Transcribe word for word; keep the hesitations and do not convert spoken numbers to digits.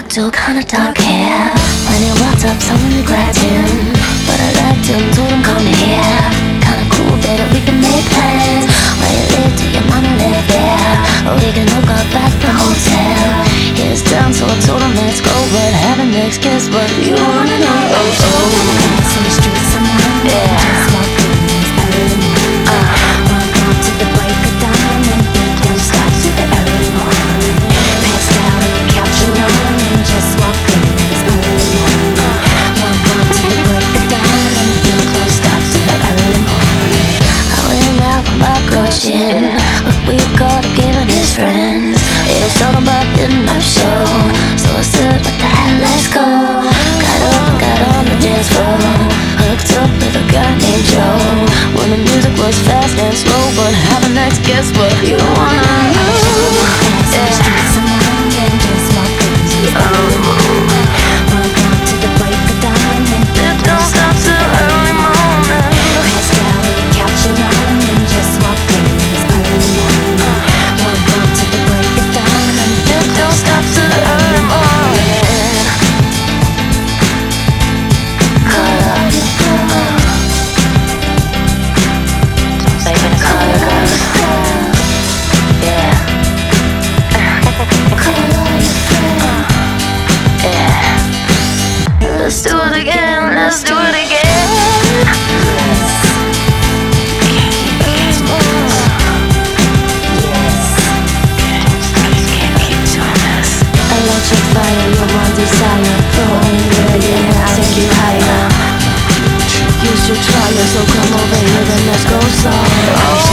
still kinda dark hair. When he walked up, someone we grabbed him, but I liked him, told him come here. Kinda cool, baby, we can make plans. Where you live, do your mama live there? Or we can hook up at the hotel. He's down, so I told him let's go, but having next guess what you wanna know. Oh, oh. On the street somewhere, Yeah. just walking early morning. Walk out to the break of dawn and don't stop to the early morning. Passed out on the couch alone and just walking early morning. Walk out to the break of dawn and don't stop to the early morning. I went out with my coaching, but we caught up giving his friends. It was talking about didn't no show, so I said, what the hell, let's go. Got up and got on the dance floor, hooked up with a guy named Joe. When the music was fast and slow, but having next guess what you wanna know. Pass on the street somewhere and just walking early morning. Walk out to the break of dawn and Don't stop till early morning. passed out on the couch alone and just walking early morning. Walk out to the break of dawn and Don't stop till early morning. Call up your girl, baby, call your girl. Yeah. Call all your friends. Yeah. Let's do it again. Let's do it again. electric fire, you're my desire. Go anywhere, yeah, I'll take you higher. You should try it, so come over here, then let's go somewhere.